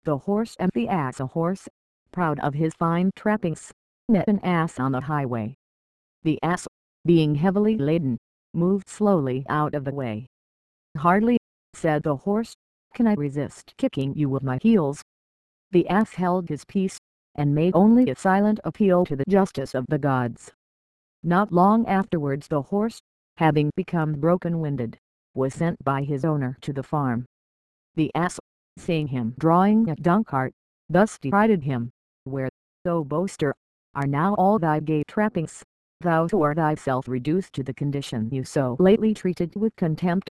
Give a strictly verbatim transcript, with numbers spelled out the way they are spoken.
The horse and the ass. A horse, proud of his fine trappings, met an ass on the highway. The ass, being heavily laden, moved slowly out of the way. "Hardly," said the horse, "can I resist kicking you with my heels." The ass held his peace, and made only a silent appeal to the justice of the gods. Not long afterwards the horse, having become broken-winded, was sent by his owner to the farm. The ass, seeing him drawing a dung cart, thus derided him, "Where, O boaster, are now all thy gay trappings? Thou art thyself reduced to the condition you so lately treated with contempt."